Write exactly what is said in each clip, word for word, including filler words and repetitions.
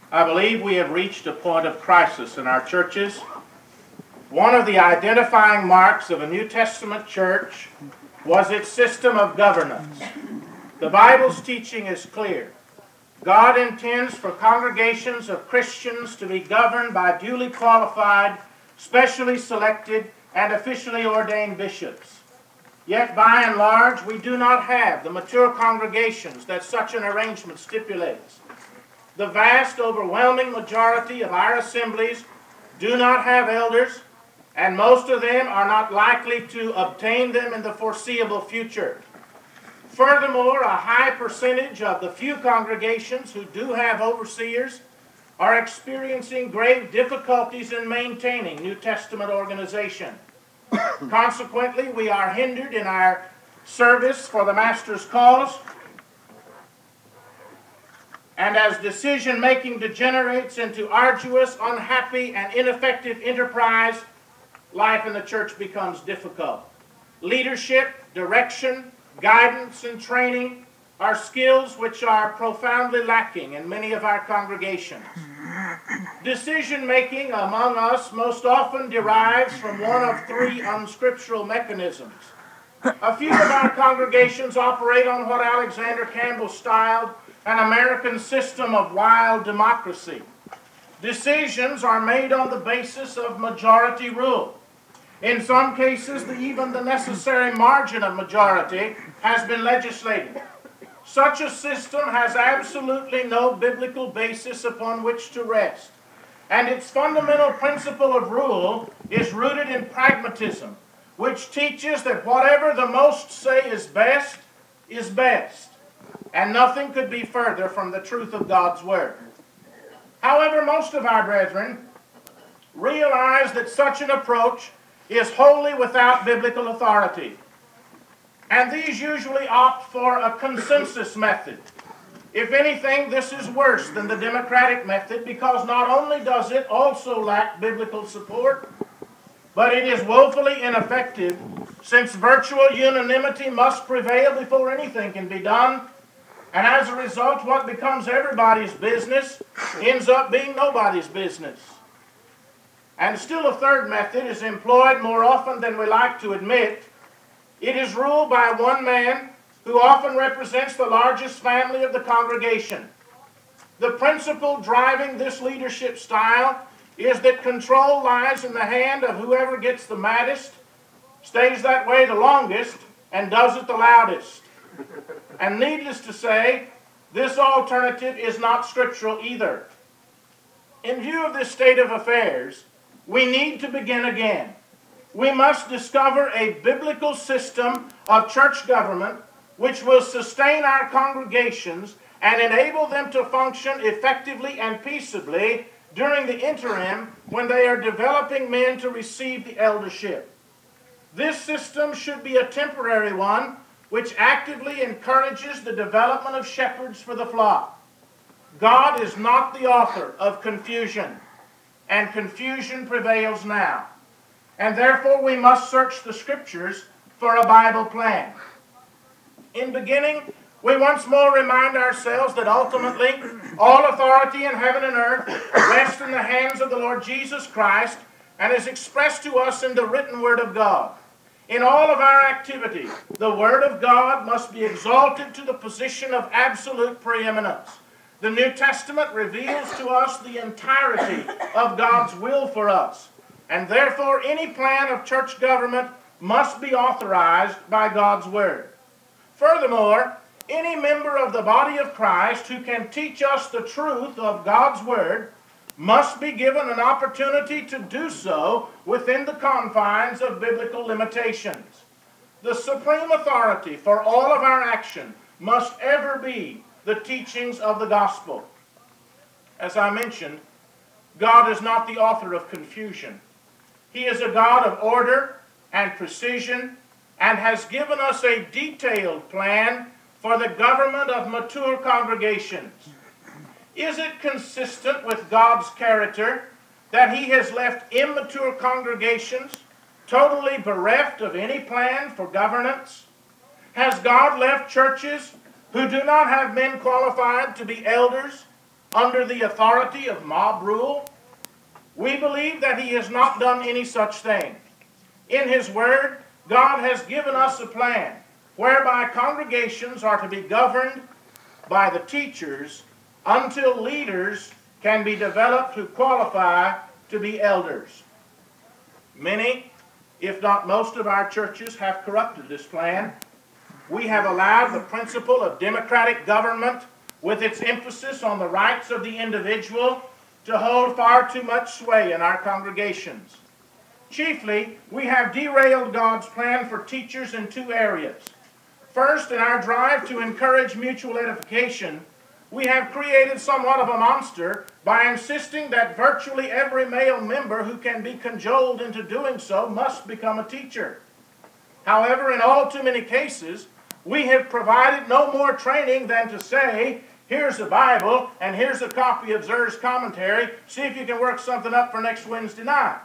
I believe we have reached a point of crisis in our churches. One of the identifying marks of a New Testament church was its system of governance. The Bible's teaching is clear. God intends for congregations of Christians to be governed by duly qualified, specially selected, and officially ordained bishops. Yet, by and large, we do not have the mature congregations that such an arrangement stipulates. The vast, overwhelming majority of our assemblies do not have elders, and most of them are not likely to obtain them in the foreseeable future. Furthermore, a high percentage of the few congregations who do have overseers are experiencing grave difficulties in maintaining New Testament organization. Consequently, we are hindered in our service for the Master's cause, and as decision-making degenerates into arduous, unhappy, and ineffective enterprise, life in the church becomes difficult. Leadership, direction, guidance, and training are skills which are profoundly lacking in many of our congregations. Decision-making among us most often derives from one of three unscriptural mechanisms. A few of our congregations operate on what Alexander Campbell styled an American system of wild democracy. Decisions are made on the basis of majority rule. In some cases, the, even the necessary margin of majority has been legislated. Such a system has absolutely no biblical basis upon which to rest, and its fundamental principle of rule is rooted in pragmatism, which teaches that whatever the most say is best, is best, and nothing could be further from the truth of God's Word. However, most of our brethren realize that such an approach is wholly without biblical authority, and these usually opt for a consensus method. If anything, this is worse than the democratic method because not only does it also lack biblical support, but it is woefully ineffective since virtual unanimity must prevail before anything can be done, and as a result, what becomes everybody's business ends up being nobody's business. And still a third method is employed more often than we like to admit. It is ruled by one man who often represents the largest family of the congregation. The principle driving this leadership style is that control lies in the hand of whoever gets the maddest, stays that way the longest, and does it the loudest. And needless to say, this alternative is not scriptural either. In view of this state of affairs, we need to begin again. We must discover a biblical system of church government which will sustain our congregations and enable them to function effectively and peaceably during the interim when they are developing men to receive the eldership. This system should be a temporary one which actively encourages the development of shepherds for the flock. God is not the author of confusion, and confusion prevails now. And therefore we must search the Scriptures for a Bible plan. In beginning, we once more remind ourselves that ultimately all authority in heaven and earth rests in the hands of the Lord Jesus Christ and is expressed to us in the written Word of God. In all of our activity, the Word of God must be exalted to the position of absolute preeminence. The New Testament reveals to us the entirety of God's will for us, and therefore any plan of church government must be authorized by God's Word. Furthermore, any member of the body of Christ who can teach us the truth of God's Word must be given an opportunity to do so within the confines of biblical limitations. The supreme authority for all of our action must ever be the teachings of the gospel. As I mentioned, God is not the author of confusion. He is a God of order and precision and has given us a detailed plan for the government of mature congregations. Is it consistent with God's character that He has left immature congregations totally bereft of any plan for governance? Has God left churches who do not have men qualified to be elders under the authority of mob rule? We believe that he has not done any such thing. In his word, God has given us a plan whereby congregations are to be governed by the teachers until leaders can be developed who qualify to be elders. Many, if not most of our churches have corrupted this plan. We have allowed the principle of democratic government, with its emphasis on the rights of the individual, to hold far too much sway in our congregations. Chiefly, we have derailed God's plan for teachers in two areas. First, in our drive to encourage mutual edification, we have created somewhat of a monster by insisting that virtually every male member who can be cajoled into doing so must become a teacher. However, in all too many cases, we have provided no more training than to say, here's the Bible, and here's a copy of Zer's commentary. See if you can work something up for next Wednesday night.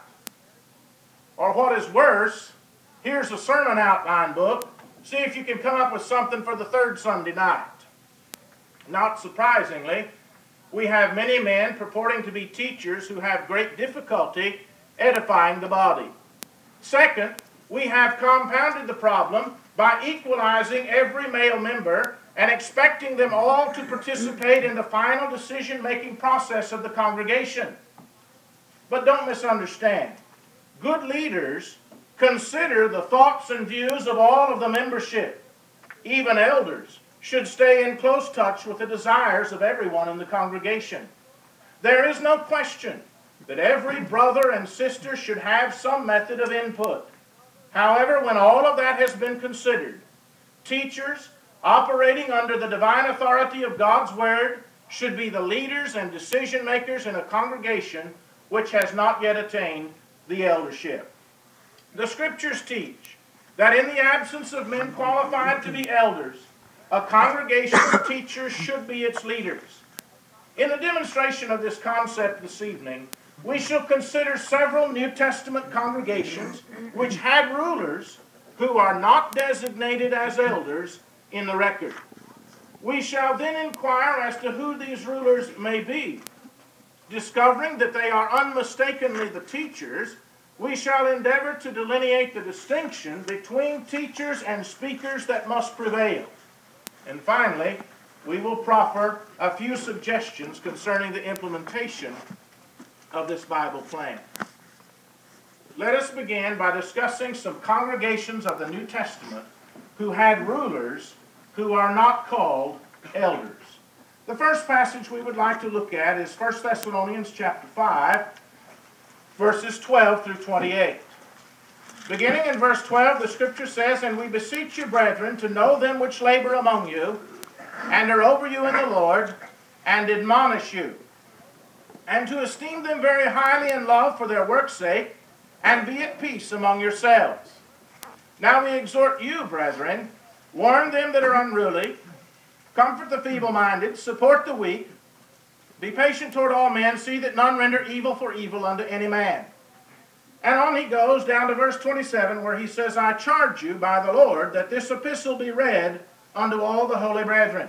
Or what is worse, here's a sermon outline book. See if you can come up with something for the third Sunday night. Not surprisingly, we have many men purporting to be teachers who have great difficulty edifying the body. Second, we have compounded the problem by equalizing every male member and expecting them all to participate in the final decision-making process of the congregation. But don't misunderstand. Good leaders consider the thoughts and views of all of the membership. Even elders should stay in close touch with the desires of everyone in the congregation. There is no question that every brother and sister should have some method of input. However, when all of that has been considered, teachers operating under the divine authority of God's Word should be the leaders and decision makers in a congregation which has not yet attained the eldership. The Scriptures teach that in the absence of men qualified to be elders, a congregation's teachers should be its leaders. In a demonstration of this concept this evening, we shall consider several New Testament congregations which had rulers who are not designated as elders in the record. We shall then inquire as to who these rulers may be. Discovering that they are unmistakably the teachers, we shall endeavor to delineate the distinction between teachers and speakers that must prevail. And finally, we will proffer a few suggestions concerning the implementation of this Bible plan. Let us begin by discussing some congregations of the New Testament who had rulers who are not called elders. The first passage we would like to look at is First Thessalonians chapter five, verses twelve through twenty-eight. Beginning in verse twelve, the Scripture says, "And we beseech you, brethren, to know them which labor among you, and are over you in the Lord, and admonish you, and to esteem them very highly in love for their work's sake, and be at peace among yourselves. Now we exhort you, brethren, warn them that are unruly, comfort the feeble-minded, support the weak, be patient toward all men, see that none render evil for evil unto any man." And on he goes down to verse twenty-seven, where he says, "I charge you by the Lord that this epistle be read unto all the holy brethren."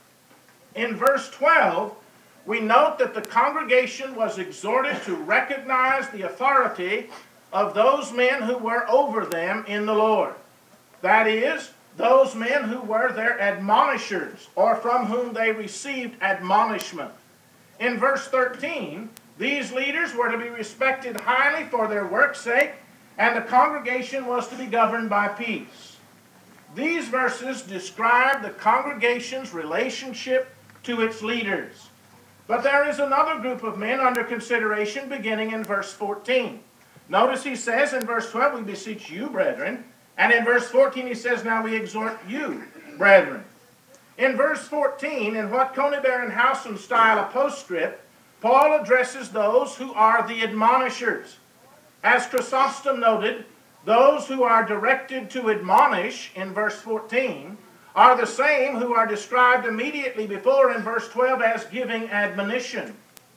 In verse twelve, we note that the congregation was exhorted to recognize the authority of those men who were over them in the Lord. That is, those men who were their admonishers, or from whom they received admonishment. In verse thirteen, these leaders were to be respected highly for their work's sake, and the congregation was to be governed by peace. These verses describe the congregation's relationship to its leaders. But there is another group of men under consideration beginning in verse fourteen. Notice he says in verse twelve, "We beseech you, brethren," and in verse fourteen he says, "Now we exhort you, brethren." In verse fourteen, in what Conybeare and Howson style a postscript, Paul addresses those who are the admonishers. As Chrysostom noted, those who are directed to admonish in verse fourteen are the same who are described immediately before in verse twelve as giving admonition.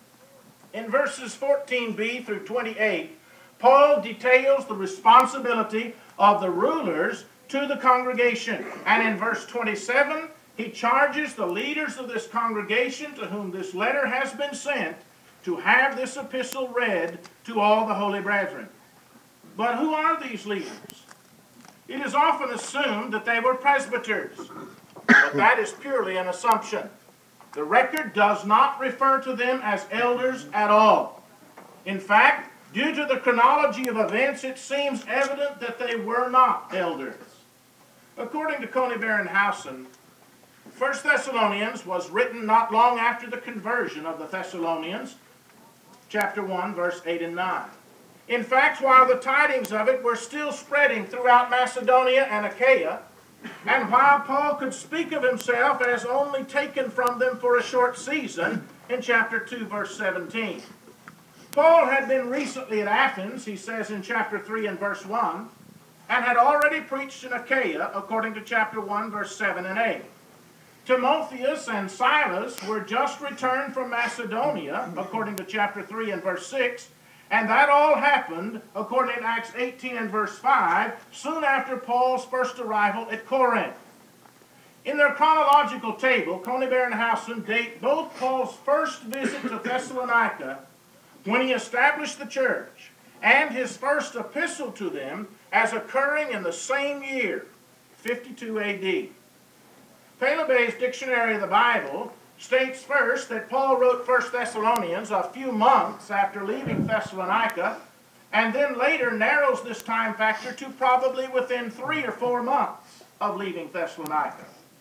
In verses fourteen b through twenty-eight, Paul details the responsibility of the rulers to the congregation. And in verse twenty-seven, he charges the leaders of this congregation to whom this letter has been sent to have this epistle read to all the holy brethren. But who are these leaders? It is often assumed that they were presbyters, but that is purely an assumption. The record does not refer to them as elders at all. In fact, due to the chronology of events, it seems evident that they were not elders. According to Coney Barrenhausen, First Thessalonians was written not long after the conversion of the Thessalonians, chapter one, verse eight and nine. In fact, while the tidings of it were still spreading throughout Macedonia and Achaia, and while Paul could speak of himself as only taken from them for a short season, in chapter two, verse seventeen. Paul had been recently at Athens, he says in chapter three and verse one, and had already preached in Achaia, according to chapter one, verse seven and eight. Timotheus and Silas were just returned from Macedonia, according to chapter three and verse six, and that all happened, according to Acts eighteen and verse five, soon after Paul's first arrival at Corinth. In their chronological table, Coney Barrenhausen date both Paul's first visit to Thessalonica, when he established the church, and his first epistle to them as occurring in the same year, fifty-two A D. Pelebay's Dictionary of the Bible states first that Paul wrote First Thessalonians a few months after leaving Thessalonica, and then later narrows this time factor to probably within three or four months of leaving Thessalonica.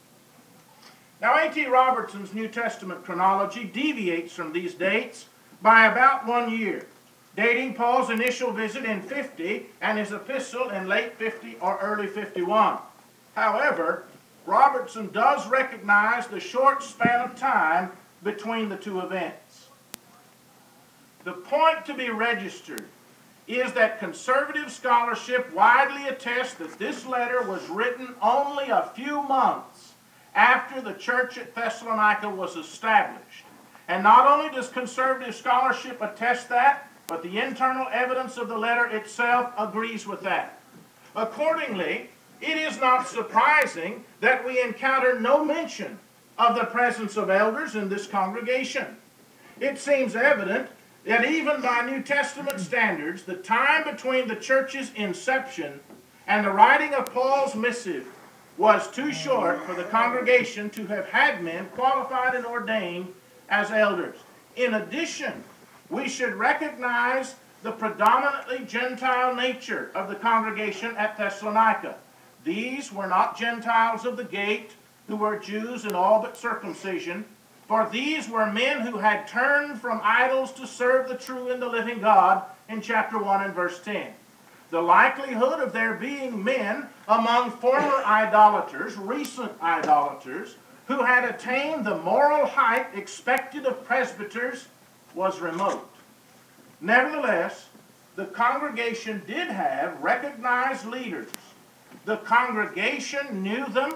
Now, A T Robertson's New Testament chronology deviates from these dates by about one year, dating Paul's initial visit in fifty and his epistle in late fifty or early fifty-one. However, Robertson does recognize the short span of time between the two events. The point to be registered is that conservative scholarship widely attests that this letter was written only a few months after the church at Thessalonica was established. And not only does conservative scholarship attest that, but the internal evidence of the letter itself agrees with that. Accordingly, it is not surprising that we encounter no mention of the presence of elders in this congregation. It seems evident that even by New Testament standards, the time between the church's inception and the writing of Paul's missive was too short for the congregation to have had men qualified and ordained as elders. In addition, we should recognize the predominantly Gentile nature of the congregation at Thessalonica. These were not Gentiles of the gate who were Jews in all but circumcision, for these were men who had turned from idols to serve the true and the living God in chapter one and verse ten. The likelihood of there being men among former idolaters, recent idolaters, who had attained the moral height expected of presbyters was remote. Nevertheless, the congregation did have recognized leaders. The congregation knew them,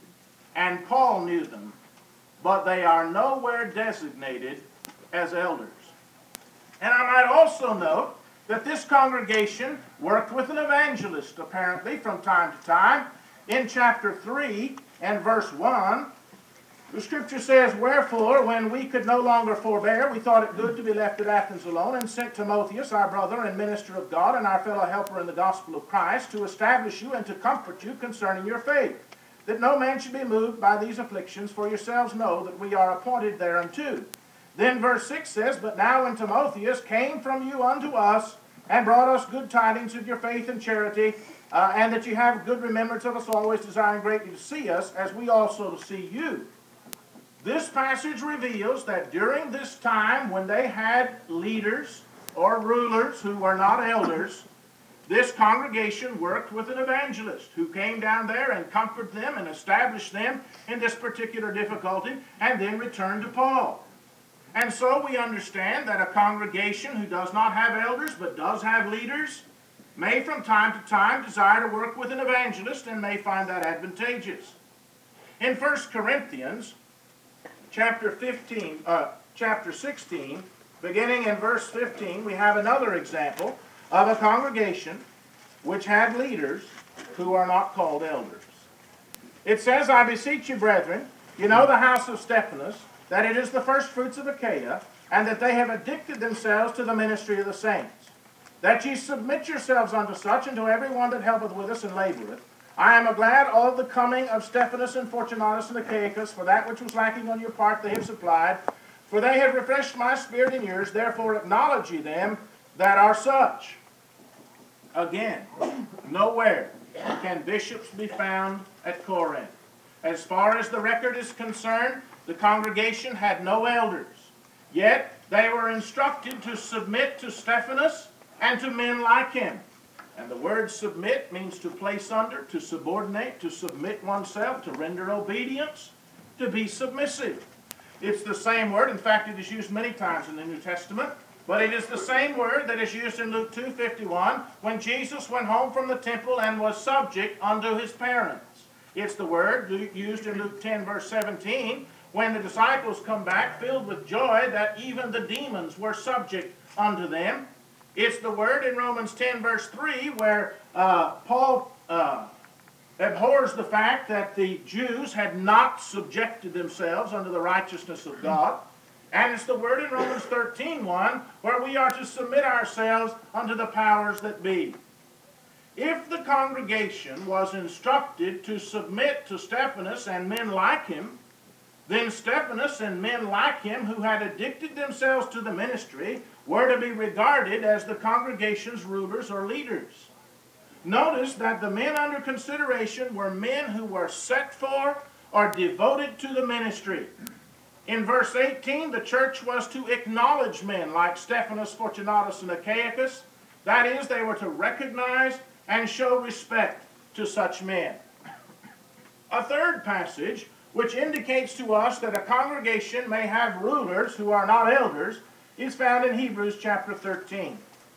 and Paul knew them, but they are nowhere designated as elders. And I might also note that this congregation worked with an evangelist, apparently, from time to time. In chapter three and verse one, the scripture says, "Wherefore, when we could no longer forbear, we thought it good to be left at Athens alone, and sent Timotheus, our brother and minister of God, and our fellow helper in the gospel of Christ, to establish you and to comfort you concerning your faith, that no man should be moved by these afflictions, for yourselves know that we are appointed thereunto." Then verse six says, "But now when Timotheus came from you unto us, and brought us good tidings of your faith and charity, uh, and that you have good remembrance of us always, desiring greatly to see us, as we also to see you." This passage reveals that during this time when they had leaders or rulers who were not elders, this congregation worked with an evangelist who came down there and comforted them and established them in this particular difficulty, and then returned to Paul. And so we understand that a congregation who does not have elders but does have leaders may from time to time desire to work with an evangelist and may find that advantageous. In First Corinthians chapter fifteen, uh, chapter sixteen, beginning in verse fifteen, we have another example of a congregation which had leaders who are not called elders. It says, "I beseech you, brethren, You know the house of Stephanus, that it is the first fruits of Achaia, and that they have addicted themselves to the ministry of the saints. That ye submit yourselves unto such, and to every one that helpeth with us and laboreth. I am glad of the coming of Stephanus and Fortunatus and Achaicus, for that which was lacking on your part they have supplied. For they have refreshed my spirit and yours, therefore acknowledge ye them that are such. Again, nowhere can bishops be found at Corinth. As far as the record is concerned, the congregation had no elders. Yet they were instructed to submit to Stephanus and to men like him. And the word submit means to place under, to subordinate, to submit oneself, to render obedience, to be submissive. It's the same word. In fact, it is used many times in the New Testament. But it is the same word that is used in Luke two fifty-one when Jesus went home from the temple and was subject unto his parents. It's the word used in Luke ten verse seventeen when the disciples come back filled with joy that even the demons were subject unto them. It's the word in Romans ten verse three where uh, Paul uh, abhors the fact that the Jews had not subjected themselves unto the righteousness of God. And it's the word in Romans thirteen one where we are to submit ourselves unto the powers that be. If the congregation was instructed to submit to Stephanus and men like him, then Stephanus and men like him who had addicted themselves to the ministry were to be regarded as the congregation's rulers or leaders. Notice that the men under consideration were men who were set for or devoted to the ministry. In verse eighteen, the church was to acknowledge men like Stephanus, Fortunatus, and Achaicus. That is, they were to recognize and show respect to such men. A third passage, which indicates to us that a congregation may have rulers who are not elders, is found in Hebrews chapter thirteen.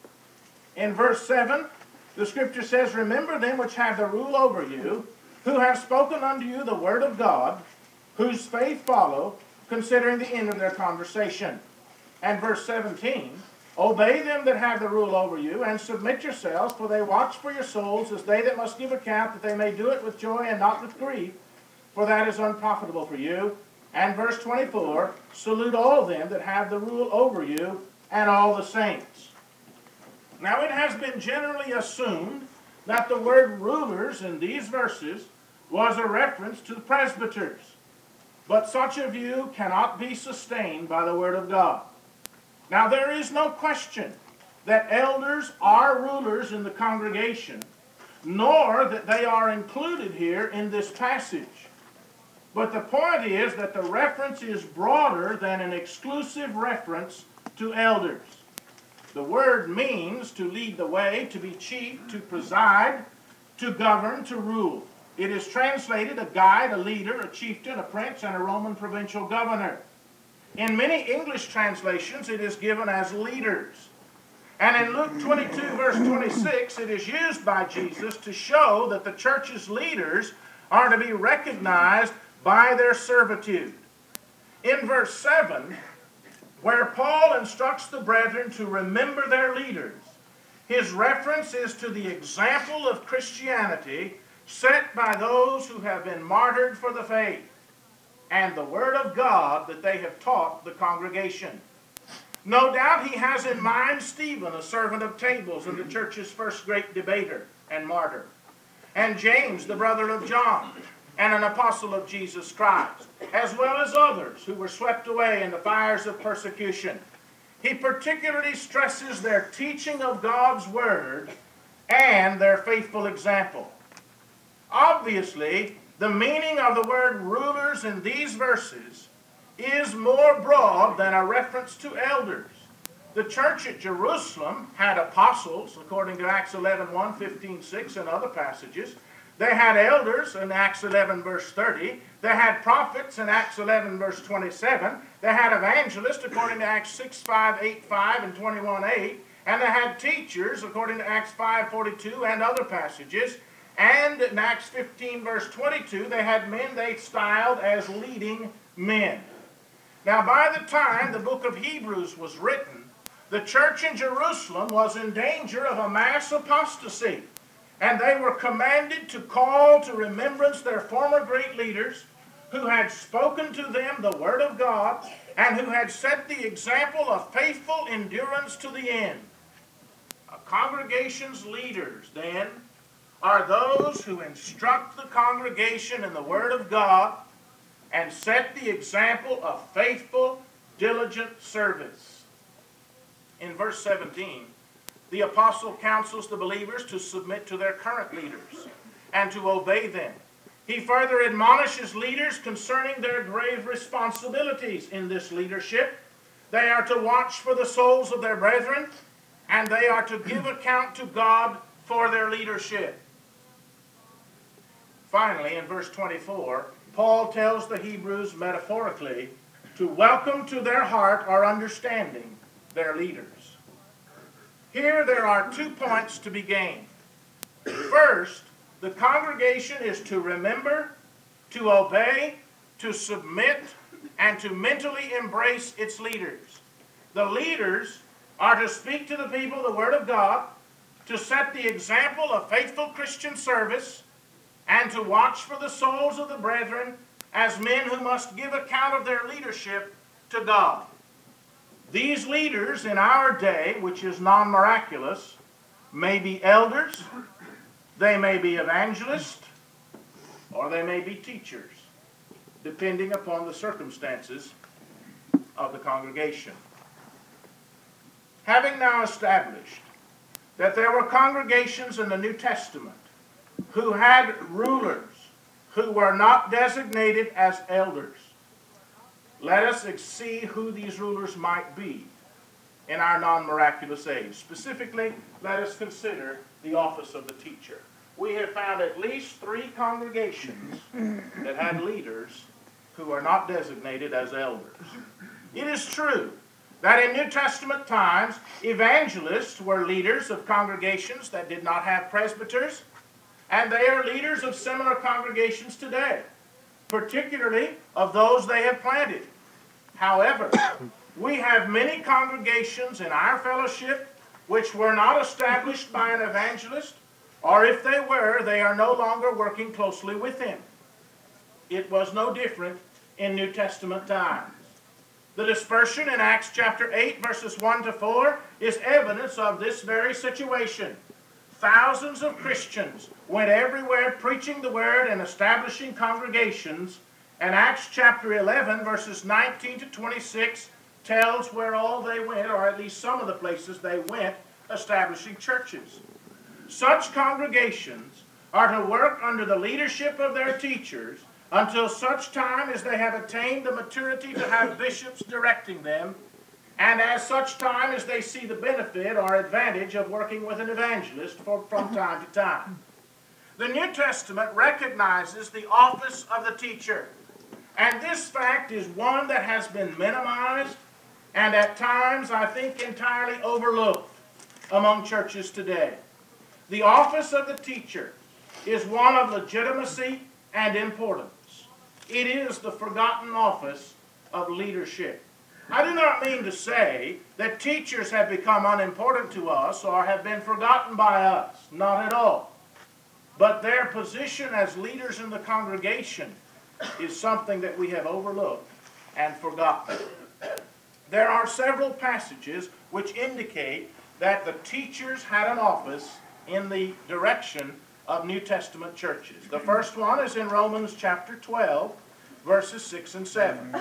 In verse seven, the scripture says, Remember them which have the rule over you, who have spoken unto you the word of God, whose faith follow, considering the end of their conversation. And verse seventeen, Obey them that have the rule over you, and submit yourselves, for they watch for your souls, as they that must give account, that they may do it with joy and not with grief, for that is unprofitable for you. And verse twenty-four, Salute all them that have the rule over you, and all the saints. Now it has been generally assumed that the word rulers in these verses was a reference to the presbyters. But such a view cannot be sustained by the Word of God. Now there is no question that elders are rulers in the congregation, nor that they are included here in this passage. But the point is that the reference is broader than an exclusive reference to elders. The word means to lead the way, to be chief, to preside, to govern, to rule. It is translated a guide, a leader, a chieftain, a prince, and a Roman provincial governor. In many English translations, it is given as leaders. And in Luke twenty-two, verse twenty-six, it is used by Jesus to show that the church's leaders are to be recognized by their servitude. In verse seven, where Paul instructs the brethren to remember their leaders, his reference is to the example of Christianity set by those who have been martyred for the faith, and the word of God that they have taught the congregation. No doubt he has in mind Stephen, a servant of tables and the church's first great debater and martyr, and James, the brother of John, and an apostle of Jesus Christ, as well as others who were swept away in the fires of persecution. He particularly stresses their teaching of God's word and their faithful example. Obviously, the meaning of the word rulers in these verses is more broad than a reference to elders. The church at Jerusalem had apostles, according to Acts eleven one, fifteen six, and other passages. They had elders in Acts eleven, verse thirty. They had prophets in Acts eleven, verse twenty-seven. They had evangelists, according to Acts six five, eight five, and twenty-one eight. And they had teachers, according to Acts five forty-two and other passages. And in Acts fifteen, verse twenty-two, they had men they styled as leading men. Now, by the time the book of Hebrews was written, the church in Jerusalem was in danger of a mass apostasy. And they were commanded to call to remembrance their former great leaders who had spoken to them the word of God, and who had set the example of faithful endurance to the end. A congregation's leaders, then, are those who instruct the congregation in the word of God and set the example of faithful, diligent service. In verse seventeen, the apostle counsels the believers to submit to their current leaders and to obey them. He further admonishes leaders concerning their grave responsibilities in this leadership. They are to watch for the souls of their brethren, and they are to give account to God for their leadership. Finally, in verse twenty-four, Paul tells the Hebrews metaphorically to welcome to their heart or understanding their leaders. Here there are two points to be gained. First, the congregation is to remember, to obey, to submit, and to mentally embrace its leaders. The leaders are to speak to the people the word of God, to set the example of faithful Christian service, and to watch for the souls of the brethren as men who must give account of their leadership to God. These leaders in our day, which is non-miraculous, may be elders, they may be evangelists, or they may be teachers, depending upon the circumstances of the congregation. Having now established that there were congregations in the New Testament who had rulers who were not designated as elders, let us see who these rulers might be in our non-miraculous age. Specifically, let us consider the office of the teacher. We have found at least three congregations that had leaders who are not designated as elders. It is true that in New Testament times, evangelists were leaders of congregations that did not have presbyters, and they are leaders of similar congregations today, particularly of those they have planted. However, we have many congregations in our fellowship which were not established by an evangelist, or if they were, they are no longer working closely with him. It was no different in New Testament times. The dispersion in Acts chapter eight, verses one to four, is evidence of this very situation. Thousands of Christians went everywhere preaching the word and establishing congregations, and Acts chapter eleven, verses nineteen to twenty-six, tells where all they went, or at least some of the places they went, establishing churches. Such congregations are to work under the leadership of their teachers until such time as they have attained the maturity to have bishops directing them, and as such time as they see the benefit or advantage of working with an evangelist for, from time to time. The New Testament recognizes the office of the teacher, and this fact is one that has been minimized and at times, I think, entirely overlooked among churches today. The office of the teacher is one of legitimacy and importance. It is the forgotten office of leadership. I do not mean to say that teachers have become unimportant to us or have been forgotten by us. Not at all. But their position as leaders in the congregation is something that we have overlooked and forgotten. There are several passages which indicate that the teachers had an office in the direction of New Testament churches. The first one is in Romans chapter twelve, verses six and seven.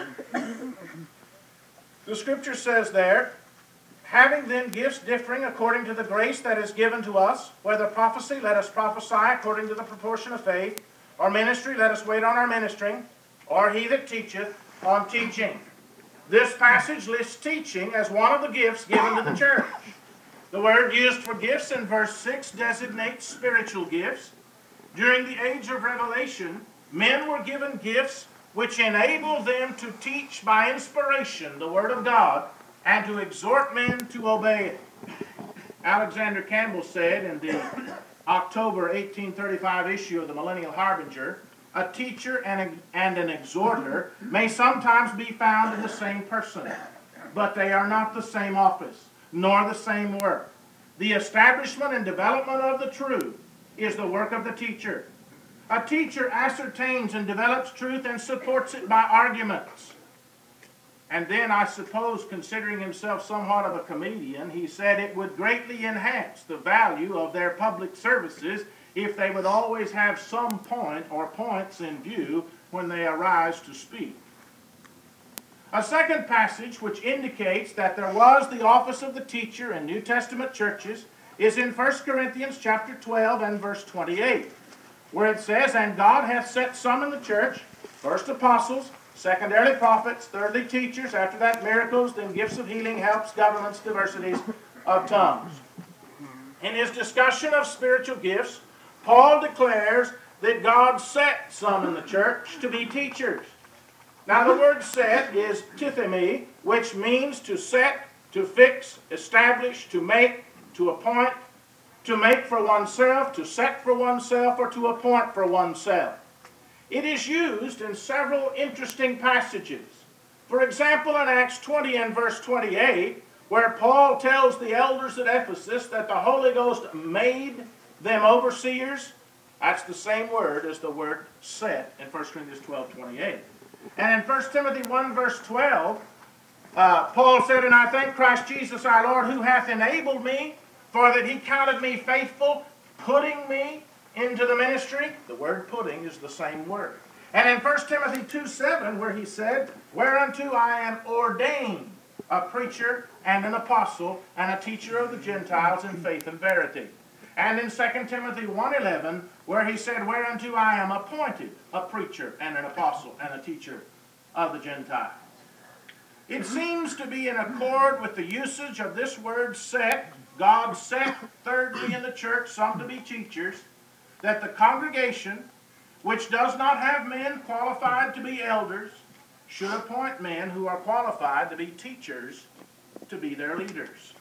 The scripture says there, having then gifts differing according to the grace that is given to us, whether prophecy, let us prophesy according to the proportion of faith, or ministry, let us wait on our ministering, or he that teacheth on teaching. This passage lists teaching as one of the gifts given to the church. The word used for gifts in verse six designates spiritual gifts. During the age of revelation, men were given gifts which enabled them to teach by inspiration the Word of God and to exhort men to obey it. Alexander Campbell said in the October eighteen thirty-five issue of the Millennial Harbinger, a teacher and, a, and an exhorter may sometimes be found in the same person, but they are not the same office, nor the same work. The establishment and development of the truth is the work of the teacher. A teacher ascertains and develops truth and supports it by arguments. And then, I suppose, considering himself somewhat of a comedian, he said it would greatly enhance the value of their public services if they would always have some point or points in view when they arise to speak. A second passage which indicates that there was the office of the teacher in New Testament churches is in First Corinthians chapter twelve and verse twenty-eight, where it says, "And God hath set some in the church, first apostles, secondarily prophets, thirdly teachers, after that miracles, then gifts of healing, helps, governments, diversities of tongues." In his discussion of spiritual gifts, Paul declares that God set some in the church to be teachers. Now the word set is tithemi, which means to set, to fix, establish, to make, to appoint, to make for oneself, to set for oneself, or to appoint for oneself. It is used in several interesting passages. For example, in Acts twenty and verse twenty-eight, where Paul tells the elders at Ephesus that the Holy Ghost made them overseers, that's the same word as the word set in First Corinthians twelve twenty-eight. And in First Timothy one verse twelve, uh, Paul said, "And I thank Christ Jesus our Lord, who hath enabled me, for that he counted me faithful, putting me into the ministry." The word putting is the same word. And in First Timothy two seven, where he said, "Whereunto I am ordained a preacher and an apostle and a teacher of the Gentiles in faith and verity." And in Second Timothy one eleven, where he said, "Whereunto I am appointed a preacher and an apostle and a teacher of the Gentiles." It seems to be in accord with the usage of this word set. God set, thirdly, in the church some to be teachers, that the congregation, which does not have men qualified to be elders, should appoint men who are qualified to be teachers to be their leaders.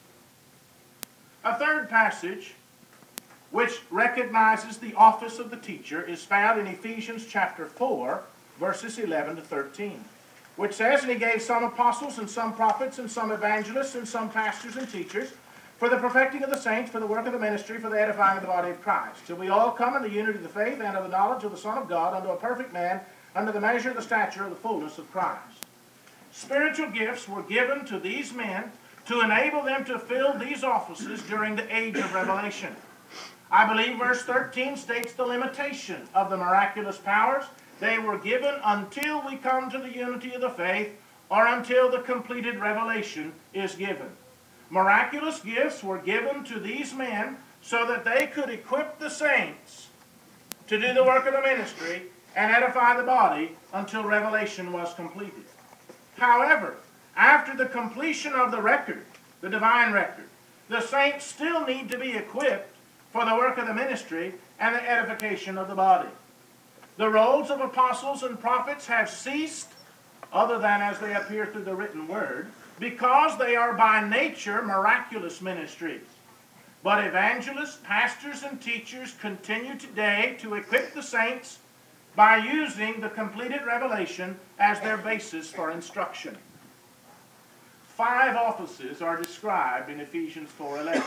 A third passage which recognizes the office of the teacher is found in Ephesians chapter four, verses eleven to thirteen, which says, "And he gave some apostles, and some prophets, and some evangelists, and some pastors and teachers, for the perfecting of the saints, for the work of the ministry, for the edifying of the body of Christ, till we all come in the unity of the faith and of the knowledge of the Son of God, unto a perfect man, unto the measure of the stature of the fullness of Christ." Spiritual gifts were given to these men to enable them to fill these offices during the age of revelation. I believe verse thirteen states the limitation of the miraculous powers. They were given until we come to the unity of the faith, or until the completed revelation is given. Miraculous gifts were given to these men so that they could equip the saints to do the work of the ministry and edify the body until revelation was completed. However, after the completion of the record, the divine record, the saints still need to be equipped for the work of the ministry and the edification of the body. The roles of apostles and prophets have ceased, other than as they appear through the written word, because they are by nature miraculous ministries. But evangelists, pastors, and teachers continue today to equip the saints by using the completed revelation as their basis for instruction. Five offices are described in Ephesians four eleven.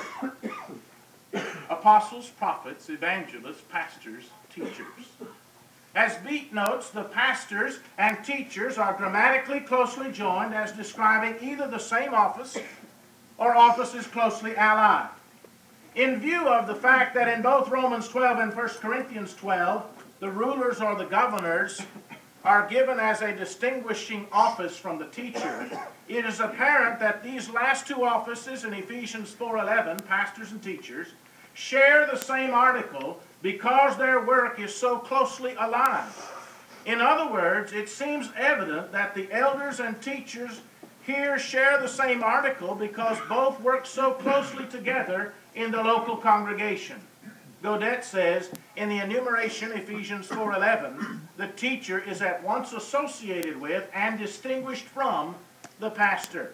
Apostles, prophets, evangelists, pastors, teachers. As Beat notes, the pastors and teachers are grammatically closely joined as describing either the same office or offices closely allied. In view of the fact that in both Romans twelve and First Corinthians twelve, the rulers or the governors are given as a distinguishing office from the teacher, it is apparent that these last two offices in Ephesians four eleven, pastors and teachers, share the same article because their work is so closely aligned. In other words, it seems evident that the elders and teachers here share the same article because both work so closely together in the local congregation. Godet says, in the enumeration, Ephesians four eleven, the teacher is at once associated with and distinguished from the pastor.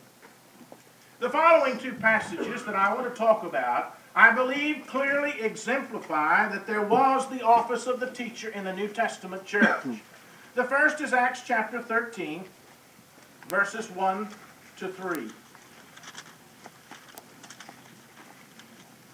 The following two passages that I want to talk about, I believe clearly exemplify that there was the office of the teacher in the New Testament church. The first is Acts chapter thirteen, verses one to three.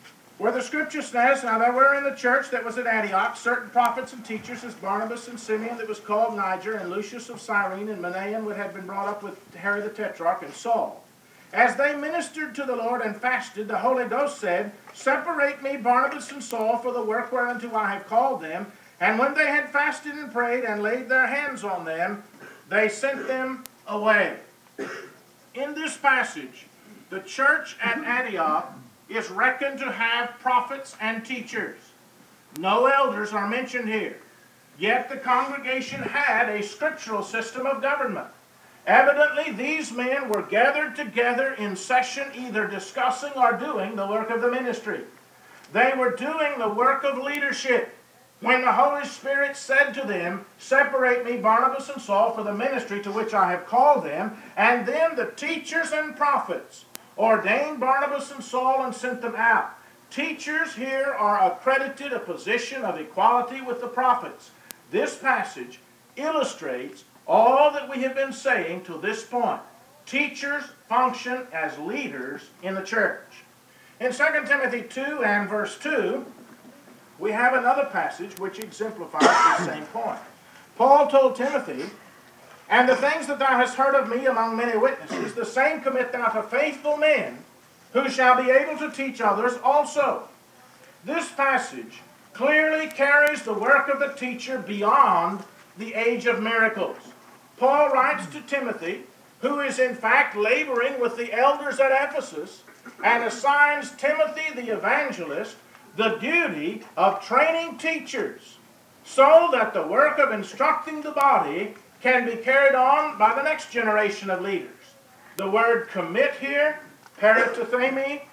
where the scripture says, now there were in the church that was at Antioch certain prophets and teachers, as Barnabas and Simeon that was called Niger, and Lucius of Cyrene, and Manaen, which had been brought up with Herod the Tetrarch, and Saul. As they ministered to the Lord and fasted, the Holy Ghost said, separate me, Barnabas and Saul, for the work whereunto I have called them. And when they had fasted and prayed and laid their hands on them, they sent them away. In this passage, the church at Antioch is reckoned to have prophets and teachers. No elders are mentioned here. Yet the congregation had a scriptural system of government. Evidently, these men were gathered together in session, either discussing or doing the work of the ministry. They were doing the work of leadership. When the Holy Spirit said to them, separate me, Barnabas and Saul, for the ministry to which I have called them, and then the teachers and prophets ordained Barnabas and Saul and sent them out. Teachers here are accredited a position of equality with the prophets. This passage illustrates all that we have been saying to this point. Teachers function as leaders in the church. In Second Timothy two and verse two, we have another passage which exemplifies the same point. Paul told Timothy, and the things that thou hast heard of me among many witnesses, the same commit thou to faithful men, who shall be able to teach others also. This passage clearly carries the work of the teacher beyond the age of miracles. Paul writes to Timothy, who is in fact laboring with the elders at Ephesus, and assigns Timothy the evangelist the duty of training teachers so that the work of instructing the body can be carried on by the next generation of leaders. The word commit here, paratithemi,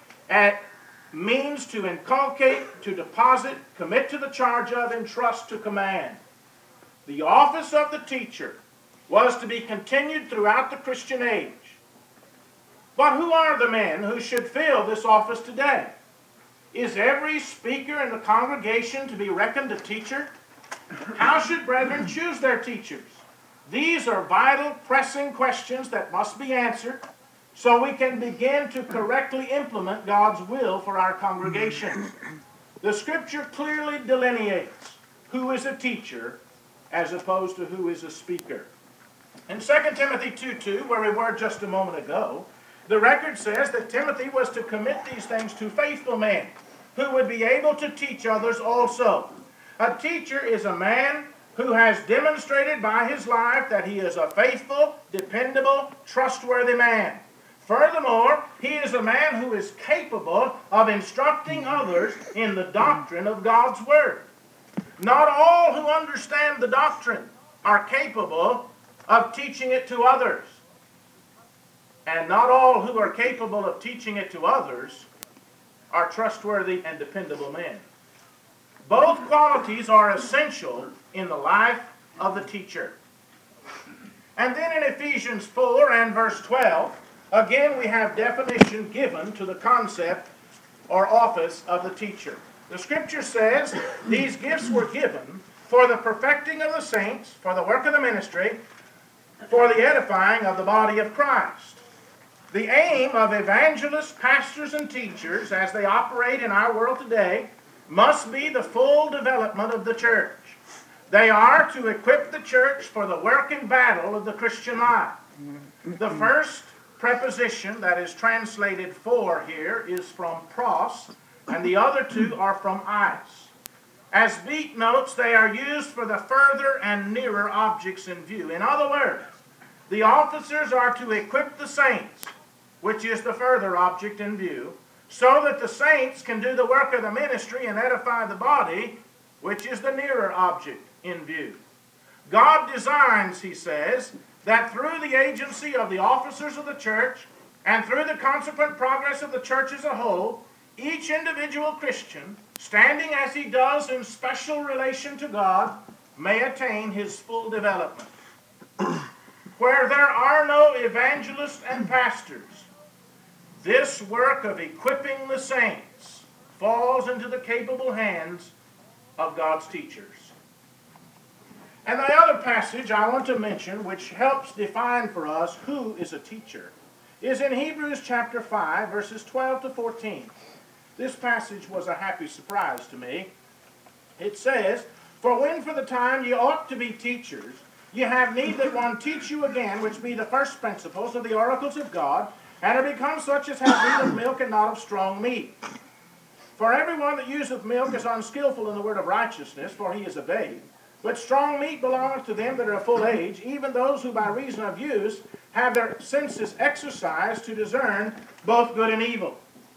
means to inculcate, to deposit, commit to the charge of, entrust to command. The office of the teacher was to be continued throughout the Christian age. But who are the men who should fill this office today? Is every speaker in the congregation to be reckoned a teacher? How should brethren choose their teachers? These are vital, pressing questions that must be answered so we can begin to correctly implement God's will for our congregations. The Scripture clearly delineates who is a teacher as opposed to who is a speaker. In Second Timothy two two, where we were just a moment ago, the record says that Timothy was to commit these things to faithful men who would be able to teach others also. A teacher is a man who has demonstrated by his life that he is a faithful, dependable, trustworthy man. Furthermore, he is a man who is capable of instructing others in the doctrine of God's Word. Not all who understand the doctrine are capable of teaching it to others. And not all who are capable of teaching it to others are trustworthy and dependable men. Both qualities are essential in the life of the teacher. And then in Ephesians four and verse twelve, again we have definition given to the concept or office of the teacher. The Scripture says these gifts were given for the perfecting of the saints, for the work of the ministry, for the edifying of the body of Christ. The aim of evangelists, pastors, and teachers as they operate in our world today must be the full development of the church. They are to equip the church for the work and battle of the Christian life. The first preposition that is translated for here is from pros, and the other two are from eis. As Beat notes, they are used for the further and nearer objects in view. In other words, the officers are to equip the saints, which is the further object in view, so that the saints can do the work of the ministry and edify the body, which is the nearer object in view. God designs, he says, that through the agency of the officers of the church and through the consequent progress of the church as a whole, each individual Christian, standing as he does in special relation to God, may attain his full development. Where there are no evangelists and pastors, this work of equipping the saints falls into the capable hands of God's teachers. And the other passage I want to mention, which helps define for us who is a teacher, is in Hebrews chapter five, verses twelve to fourteen. This passage was a happy surprise to me. It says, "For when for the time ye ought to be teachers, ye have need that one teach you again, which be the first principles of the oracles of God, and are become such as have need of milk and not of strong meat. For everyone that useth milk is unskillful in the word of righteousness, for he is a babe. But strong meat belongeth to them that are of full age, even those who by reason of use have their senses exercised to discern both good and evil."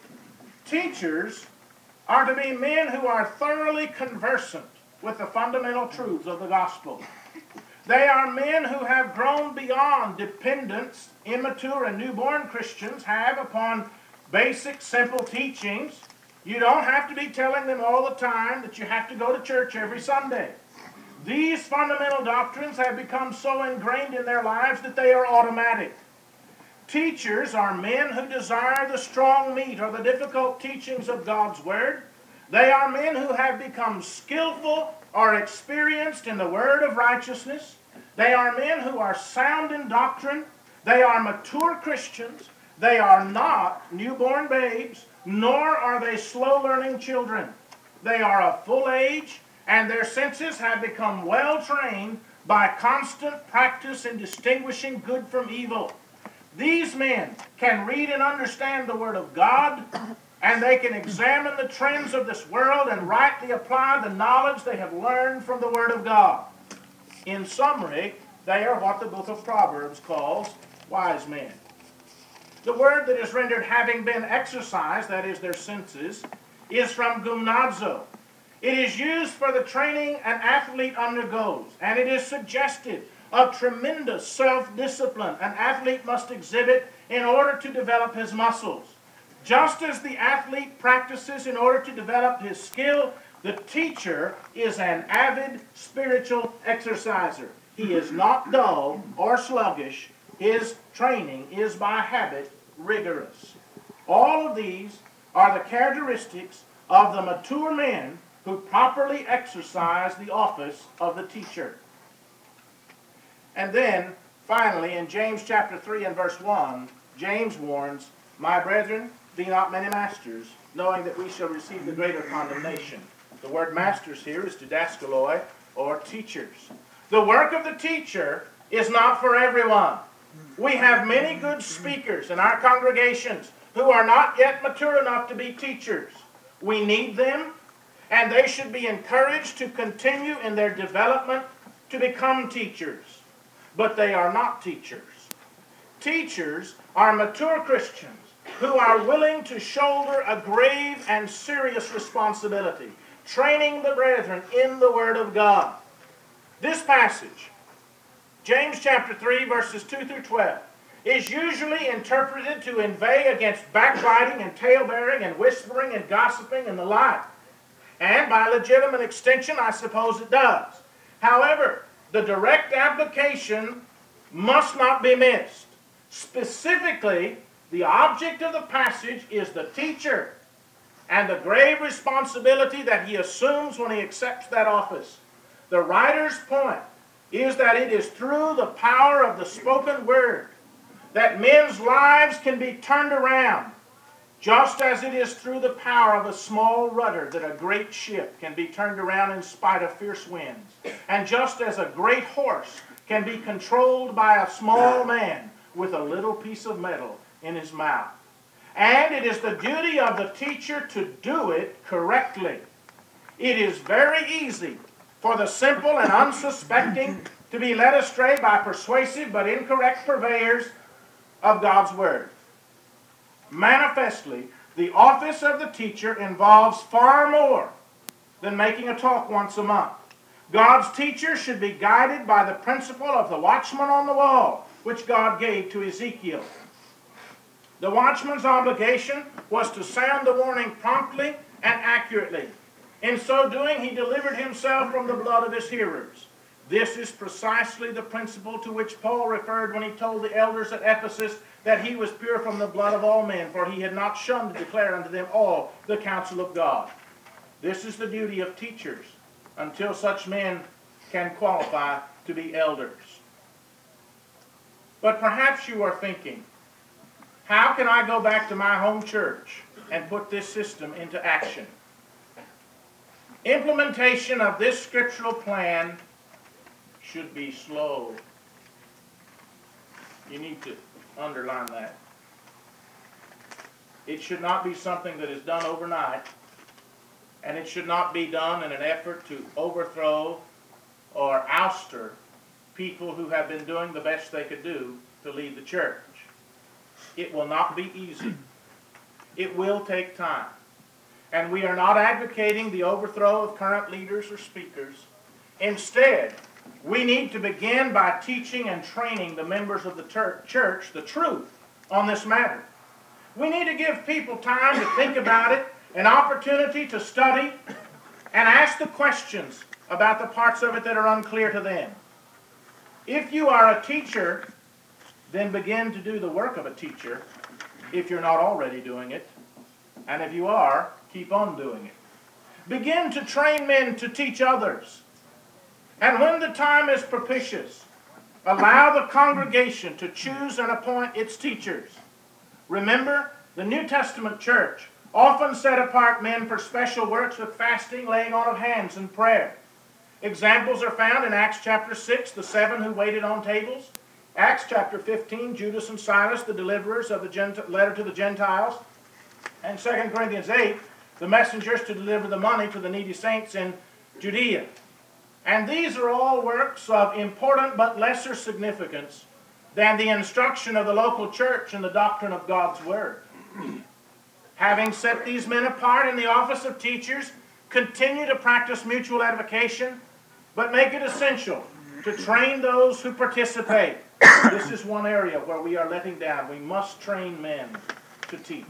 Teachers are to be men who are thoroughly conversant with the fundamental truths of the gospel. They are men who have grown beyond dependence immature and newborn Christians have upon basic, simple teachings. You don't have to be telling them all the time that you have to go to church every Sunday. These fundamental doctrines have become so ingrained in their lives that they are automatic. Teachers are men who desire the strong meat or the difficult teachings of God's Word. They are men who have become skillful or experienced in the word of righteousness. They are men who are sound in doctrine. They are mature Christians. They are not newborn babes, nor are they slow-learning children. They are of full age, and their senses have become well-trained by constant practice in distinguishing good from evil. These men can read and understand the Word of God, and they can examine the trends of this world and rightly apply the knowledge they have learned from the Word of God. In summary, they are what the book of Proverbs calls wise men. The word that is rendered having been exercised, that is their senses, is from gymnazo. It is used for the training an athlete undergoes, and it is suggestive of tremendous self-discipline an athlete must exhibit in order to develop his muscles. Just as the athlete practices in order to develop his skill, the teacher is an avid spiritual exerciser. He is not dull or sluggish. His training is by habit rigorous. All of these are the characteristics of the mature men who properly exercise the office of the teacher. And then, finally, in James chapter three and verse one, James warns, "My brethren, be not many masters, knowing that we shall receive the greater condemnation." The word masters here is didaskaloi, or teachers. The work of the teacher is not for everyone. We have many good speakers in our congregations who are not yet mature enough to be teachers. We need them, and they should be encouraged to continue in their development to become teachers. But they are not teachers. Teachers are mature Christians who are willing to shoulder a grave and serious responsibility, training the brethren in the Word of God. This passage, James chapter three, verses two through twelve, is usually interpreted to inveigh against backbiting and tale-bearing and whispering and gossiping and the like. And by legitimate extension, I suppose it does. However, the direct application must not be missed. Specifically, the object of the passage is the teacher and the grave responsibility that he assumes when he accepts that office. The writer's point is that it is through the power of the spoken word that men's lives can be turned around, just as it is through the power of a small rudder that a great ship can be turned around in spite of fierce winds, and just as a great horse can be controlled by a small man with a little piece of metal in his mouth. And it is the duty of the teacher to do it correctly. It is very easy for the simple and unsuspecting to be led astray by persuasive but incorrect purveyors of God's Word. Manifestly, the office of the teacher involves far more than making a talk once a month. God's teacher should be guided by the principle of the watchman on the wall, which God gave to Ezekiel. The watchman's obligation was to sound the warning promptly and accurately. In so doing, he delivered himself from the blood of his hearers. This is precisely the principle to which Paul referred when he told the elders at Ephesus that he was pure from the blood of all men, for he had not shunned to declare unto them all the counsel of God. This is the duty of teachers until such men can qualify to be elders. But perhaps you are thinking, how can I go back to my home church and put this system into action. Implementation of this scriptural plan should be slow. You need to underline that. It should not be something that is done overnight, and it should not be done in an effort to overthrow or ouster people who have been doing the best they could do to lead the church. It will not be easy. It will take time. And we are not advocating the overthrow of current leaders or speakers. Instead, we need to begin by teaching and training the members of the church the truth on this matter. We need to give people time to think about it, an opportunity to study, and ask the questions about the parts of it that are unclear to them. If you are a teacher, then begin to do the work of a teacher if you're not already doing it. And if you are, keep on doing it. Begin to train men to teach others. And when the time is propitious, allow the congregation to choose and appoint its teachers. Remember, the New Testament church often set apart men for special works with fasting, laying on of hands, and prayer. Examples are found in Acts chapter six, the seven who waited on tables. Acts chapter fifteen, Judas and Silas, the deliverers of the Gent- letter to the Gentiles. And Second Corinthians eight, the messengers to deliver the money to the needy saints in Judea. And these are all works of important but lesser significance than the instruction of the local church and the doctrine of God's Word. Having set these men apart in the office of teachers, continue to practice mutual edification, but make it essential to train those who participate. This is one area where we are letting down. We must train men to teach.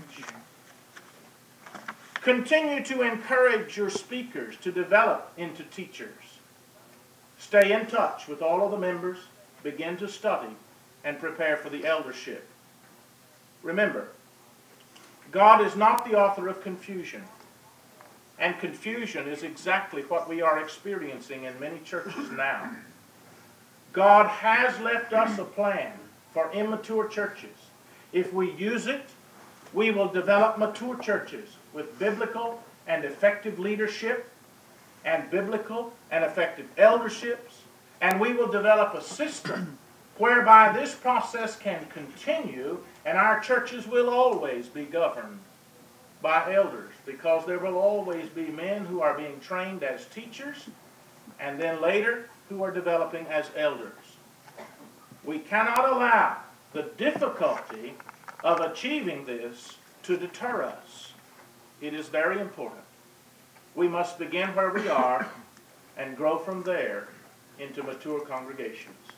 Continue to encourage your speakers to develop into teachers. Stay in touch with all of the members, begin to study, and prepare for the eldership. Remember, God is not the author of confusion. And confusion is exactly what we are experiencing in many churches now. God has left us a plan for immature churches. If we use it, we will develop mature churches with biblical and effective leadership and biblical and effective elderships, and we will develop a system whereby this process can continue, and our churches will always be governed by elders, because there will always be men who are being trained as teachers, and then later who are developing as elders. We cannot allow the difficulty of achieving this to deter us. It is very important. We must begin where we are and grow from there into mature congregations.